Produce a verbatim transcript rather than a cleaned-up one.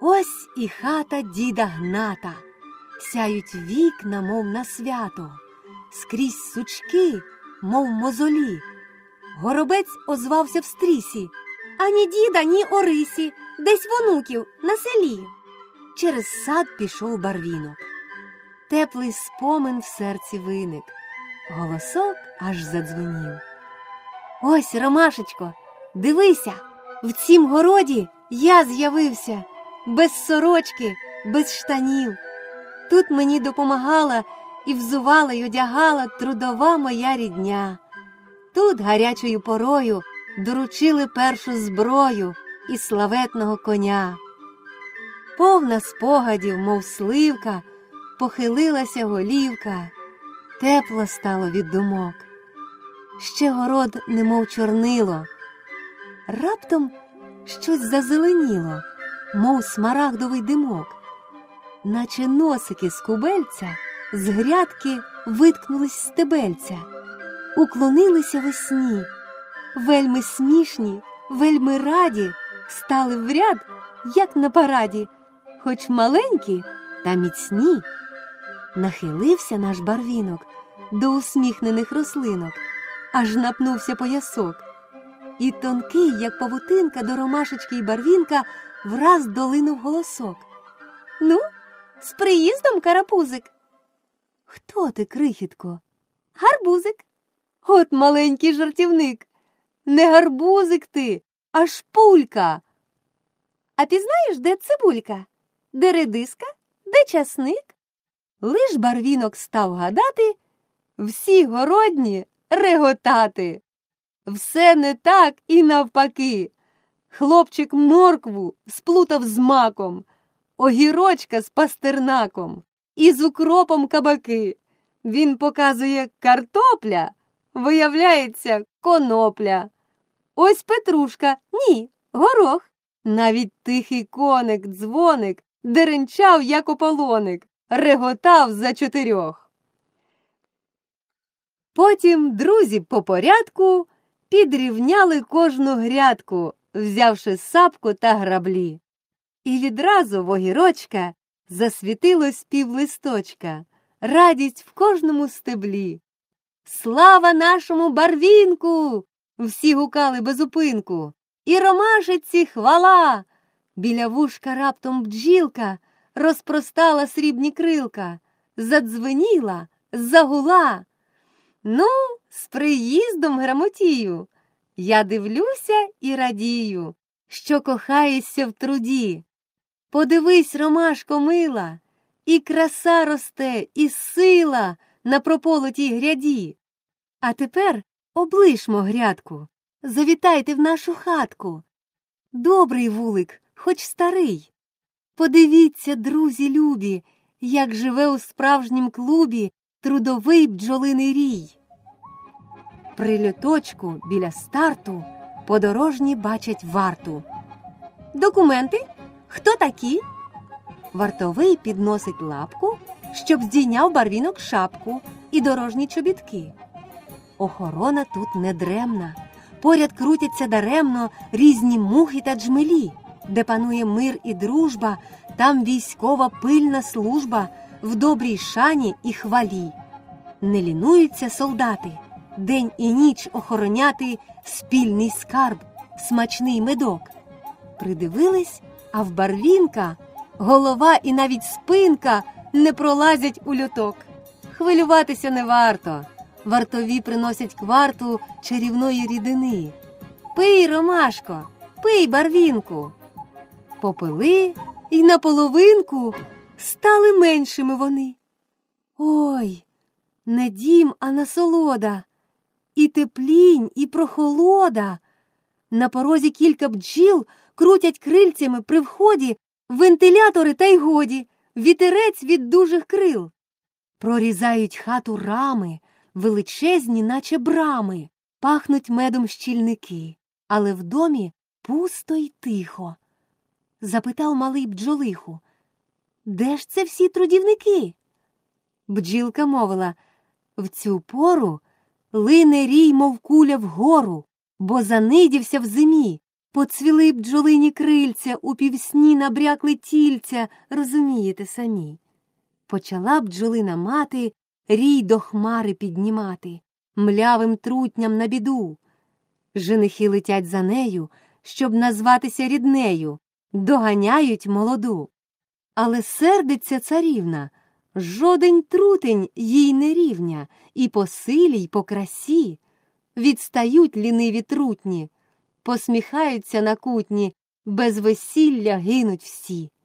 Ось і хата діда Гната. Сяють вікна, мов на свято, скрізь сучки, мов мозолі. Горобець озвався в стрісі: ані діда, ні Орисі, десь в онуків на селі. Через сад пішов Барвінок. Теплий спомин в серці виник, голосок аж задзвенів. Ось, Ромашечко, дивися, в цім городі я з'явився, без сорочки, без штанів. Тут мені допомагала і взувала й одягала трудова моя рідня. Тут гарячою порою доручили першу зброю і славетного коня. Повна спогадів, мов сливка, похилилася голівка, тепло стало від думок. Ще город немов чорнило, раптом щось зазеленіло, мов смарагдовий димок. Наче носики з кубельця з грядки виткнулись стебельця, уклонилися весні, вельми смішні, вельми раді, стали в ряд, як на параді, хоч маленькі та міцні. Нахилився наш Барвінок до усміхнених рослинок, аж напнувся поясок. І тонкий, як павутинка, до Ромашечки й Барвінка враз долинув голосок: ну, з приїздом, карапузик. Хто ти, крихітко? Гарбузик. От маленький жартівник. Не гарбузик ти, а шпулька. А ти знаєш, де цибулька? Де редиска? Де часник? Лиш Барвінок став гадати, всі городні реготати. Все не так і навпаки. Хлопчик моркву сплутав з маком, огірочка з пастернаком і з укропом кабаки. Він показує картопля, виявляється конопля. Ось петрушка, ні, горох. Навіть тихий коник, дзвоник, деренчав, як ополоник, реготав за чотирьох. Потім друзі по порядку підрівняли кожну грядку, взявши сапку та граблі. І відразу в огірочка засвітилось півлисточка, радість в кожному стеблі. «Слава нашому Барвінку!» всі гукали без упинку. «І Ромашиці хвала!» Біля вушка раптом бджілка розпростала срібні крилка, задзвеніла, загула. «Ну, з приїздом, грамотію! Я дивлюся і радію, що кохаєшся в труді. Подивись, Ромашко мила, і краса росте, і сила на прополотій гряді. А тепер облишмо грядку, завітайте в нашу хатку. Добрий вулик, хоч старий. Подивіться, друзі любі, як живе у справжнім клубі трудовий бджолиний рій». При льоточку біля старту подорожні бачать варту. «Документи? Хто такі?» Вартовий підносить лапку, щоб здійняв Барвінок шапку і дорожні чобітки. Охорона тут недремна, поряд крутяться даремно різні мухи та джмелі. Де панує мир і дружба, там військова пильна служба в добрій шані і хвалі. Не лінуються солдати день і ніч охороняти спільний скарб, смачний медок. Придивились, а в Барвінка голова і навіть спинка не пролазять у льоток. Хвилюватися не варто. Вартові приносять кварту чарівної рідини. Пий, Ромашко, пий, Барвінку. Попили, і наполовинку стали меншими вони. Ой, не дім, а насолода, і теплінь, і прохолода. На порозі кілька бджіл крутять крильцями при вході, вентилятори та й годі, вітерець від дужих крил. Прорізають хату рами, величезні, наче брами, пахнуть медом щільники, але в домі пусто й тихо. Запитав малий бджолиху: «Де ж це всі трудівники?» Бджілка мовила: «В цю пору лине рій, мов куля вгору, бо занидівся в зимі, Поцвіли бджолині крильця, у півсні набрякли тільця, розумієте самі. Почала бджолина мати рій до хмари піднімати, млявим трутням на біду. Женихи летять за нею, щоб назватися ріднею, доганяють молоду. Але сердиться царівна, жоден трутень їй не рівня, і по силі, й по красі. Відстають ліниві трутні, посміхаються на кутні, без весілля гинуть всі.